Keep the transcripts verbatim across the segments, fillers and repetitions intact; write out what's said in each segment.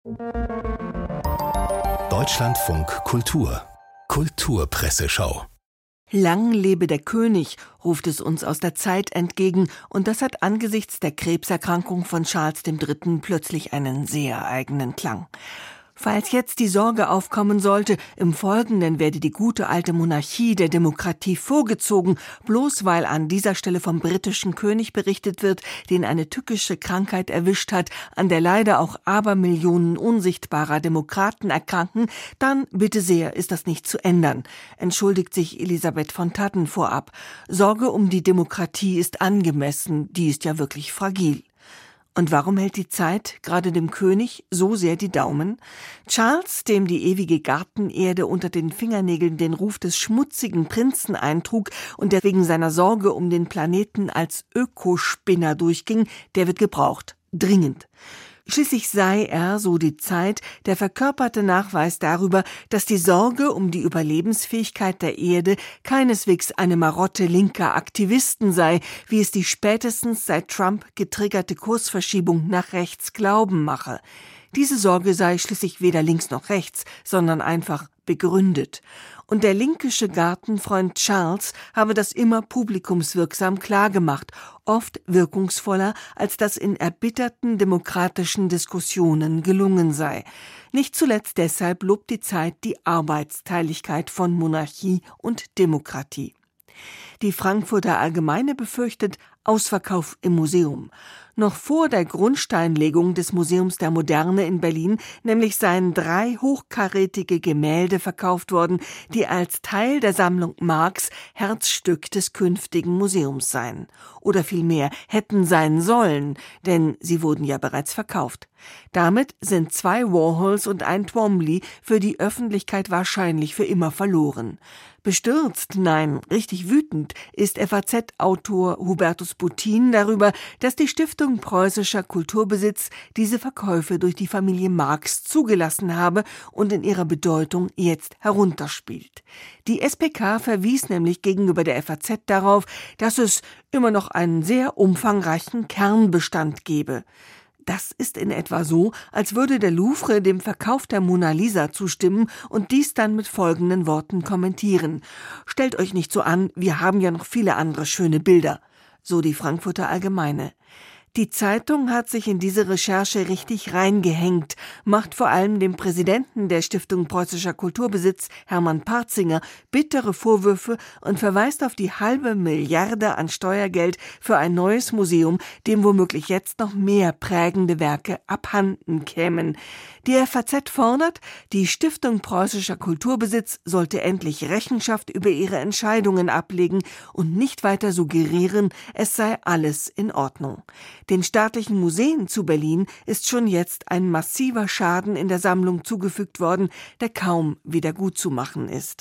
Deutschlandfunk Kultur Kulturpresseschau. Lang lebe der König, ruft es uns aus der Zeit entgegen, und das hat angesichts der Krebserkrankung von Charles der Dritte plötzlich einen sehr eigenen Klang. Falls jetzt die Sorge aufkommen sollte, im Folgenden werde die gute alte Monarchie der Demokratie vorgezogen, bloß weil an dieser Stelle vom britischen König berichtet wird, den eine tückische Krankheit erwischt hat, an der leider auch Abermillionen unsichtbarer Demokraten erkranken, dann bitte sehr, ist das nicht zu ändern, entschuldigt sich Elisabeth von Thadden vorab. Sorge um die Demokratie ist angemessen, die ist ja wirklich fragil. Und warum hält die Zeit gerade dem König so sehr die Daumen? Charles, dem die ewige Gartenerde unter den Fingernägeln den Ruf des schmutzigen Prinzen eintrug und der wegen seiner Sorge um den Planeten als Ökospinner durchging, der wird gebraucht. Dringend. Schließlich sei er, so die Zeit, der verkörperte Nachweis darüber, dass die Sorge um die Überlebensfähigkeit der Erde keineswegs eine Marotte linker Aktivisten sei, wie es die spätestens seit Trump getriggerte Kursverschiebung nach rechts glauben mache. Diese Sorge sei schließlich weder links noch rechts, sondern einfach begründet. Und der linkische Gartenfreund Charles habe das immer publikumswirksam klargemacht, oft wirkungsvoller, als das in erbitterten demokratischen Diskussionen gelungen sei. Nicht zuletzt deshalb lobt die Zeit die Arbeitsteiligkeit von Monarchie und Demokratie. Die Frankfurter Allgemeine befürchtet Ausverkauf im Museum. Noch vor der Grundsteinlegung des Museums der Moderne in Berlin nämlich seien drei hochkarätige Gemälde verkauft worden, die als Teil der Sammlung Marx Herzstück des künftigen Museums seien. Oder vielmehr hätten sein sollen, denn sie wurden ja bereits verkauft. Damit sind zwei Warhols und ein Twombly für die Öffentlichkeit wahrscheinlich für immer verloren. Bestürzt, nein, richtig wütend ist F A Z-Autor Hubertus Buttin darüber, dass die Stiftung Preußischer Kulturbesitz diese Verkäufe durch die Familie Marx zugelassen habe und in ihrer Bedeutung jetzt herunterspielt. Die S P K verwies nämlich gegenüber der F A Z darauf, dass es immer noch einen sehr umfangreichen Kernbestand gebe. Das ist in etwa so, als würde der Louvre dem Verkauf der Mona Lisa zustimmen und dies dann mit folgenden Worten kommentieren. Stellt euch nicht so an, wir haben ja noch viele andere schöne Bilder, so die Frankfurter Allgemeine. Die Zeitung hat sich in diese Recherche richtig reingehängt, macht vor allem dem Präsidenten der Stiftung Preußischer Kulturbesitz, Hermann Partzinger, bittere Vorwürfe und verweist auf die halbe Milliarde an Steuergeld für ein neues Museum, dem womöglich jetzt noch mehr prägende Werke abhanden kämen. Die F A Z fordert, die Stiftung Preußischer Kulturbesitz sollte endlich Rechenschaft über ihre Entscheidungen ablegen und nicht weiter suggerieren, es sei alles in Ordnung. Den staatlichen Museen zu Berlin ist schon jetzt ein massiver Schaden in der Sammlung zugefügt worden, der kaum wieder gutzumachen ist.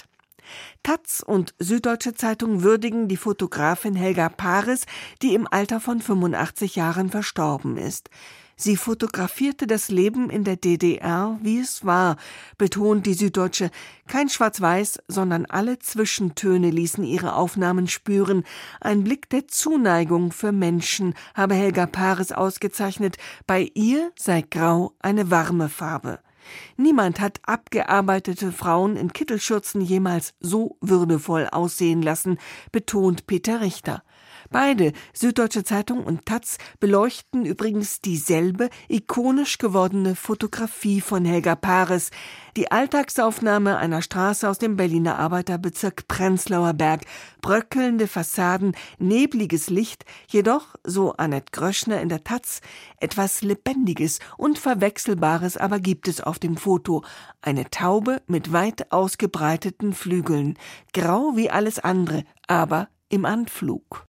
Taz und Süddeutsche Zeitung würdigen die Fotografin Helga Paris, die im Alter von fünfundachtzig Jahren verstorben ist. Sie fotografierte das Leben in der D D R, wie es war, betont die Süddeutsche. Kein Schwarz-Weiß, sondern alle Zwischentöne ließen ihre Aufnahmen spüren. Ein Blick der Zuneigung für Menschen habe Helga Paris ausgezeichnet. Bei ihr sei Grau eine warme Farbe. Niemand hat abgearbeitete Frauen in Kittelschürzen jemals so würdevoll aussehen lassen, betont Peter Richter. Beide, Süddeutsche Zeitung und Taz, beleuchten übrigens dieselbe ikonisch gewordene Fotografie von Helga Paris, die Alltagsaufnahme einer Straße aus dem Berliner Arbeiterbezirk Prenzlauer Berg, bröckelnde Fassaden, nebliges Licht, jedoch, so Annette Gröschner in der Taz, etwas Lebendiges, Unverwechselbares aber gibt es auf dem Foto, eine Taube mit weit ausgebreiteten Flügeln, grau wie alles andere, aber im Anflug.